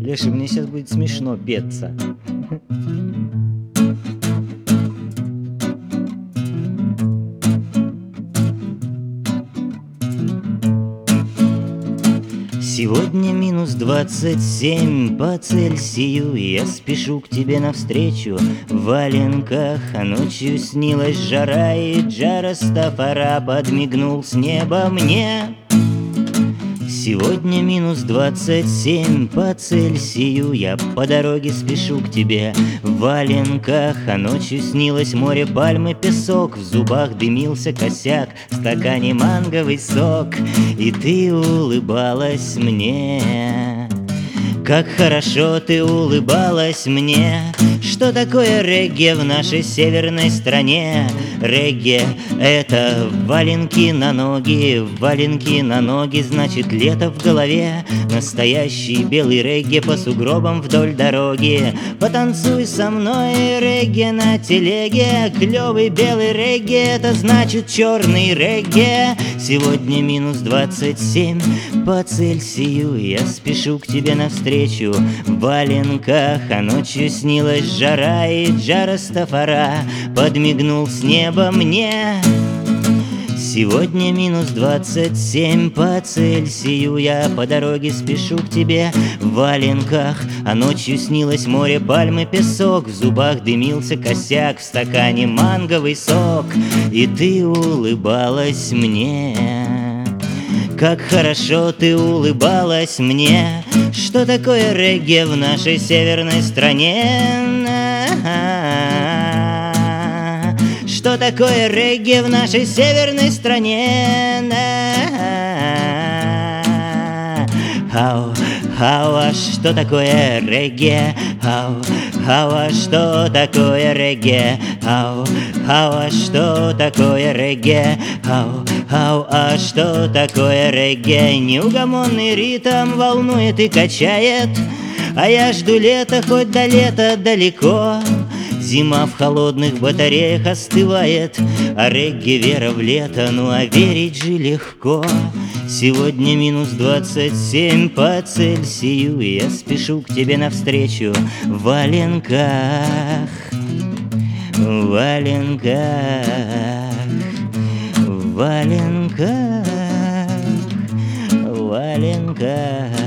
Леша, мне сейчас будет смешно петься. Сегодня минус 27 по Цельсию. Я спешу к тебе навстречу в валенках, а ночью снилась жара, и Джа Растафара подмигнул с неба мне. Сегодня минус 27 по Цельсию. Я по дороге спешу к тебе в валенках, а ночью снилось море, пальмы, песок. В зубах дымился косяк, в стакане манговый сок. И ты улыбалась мне. Как хорошо ты улыбалась мне. Что такое регги в нашей северной стране? Регги — это валенки на ноги. Валенки на ноги, значит лето в голове. Настоящий белый регги по сугробам вдоль дороги. Потанцуй со мной, регги на телеге. Клёвый белый регги — это значит черный регги. Сегодня минус 27 по Цельсию. Я спешу к тебе навстречу в валенках, а ночью снилась жара, и Джа Растафара подмигнул с неба мне. Сегодня минус 27 по Цельсию. Я по дороге спешу к тебе в валенках, а ночью снилось море, пальмы, песок. В зубах дымился косяк, в стакане манговый сок. И ты улыбалась мне. Как хорошо ты улыбалась мне. Что такое регги в нашей северной стране? Что такое регги в нашей северной стране? Хау, хау, а что такое регги? Хау, хау, а что такое регги? Хау, хау, а что такое регги? Хау, хау, а что такое регги? Неугомонный ритм волнует и качает, а я жду лета, хоть до лета далеко. Зима в холодных батареях остывает, а регги — вера в лето, ну а верить же легко. Сегодня минус 27 по Цельсию. Я спешу к тебе навстречу в валенках. В валенках, в валенках, в валенках.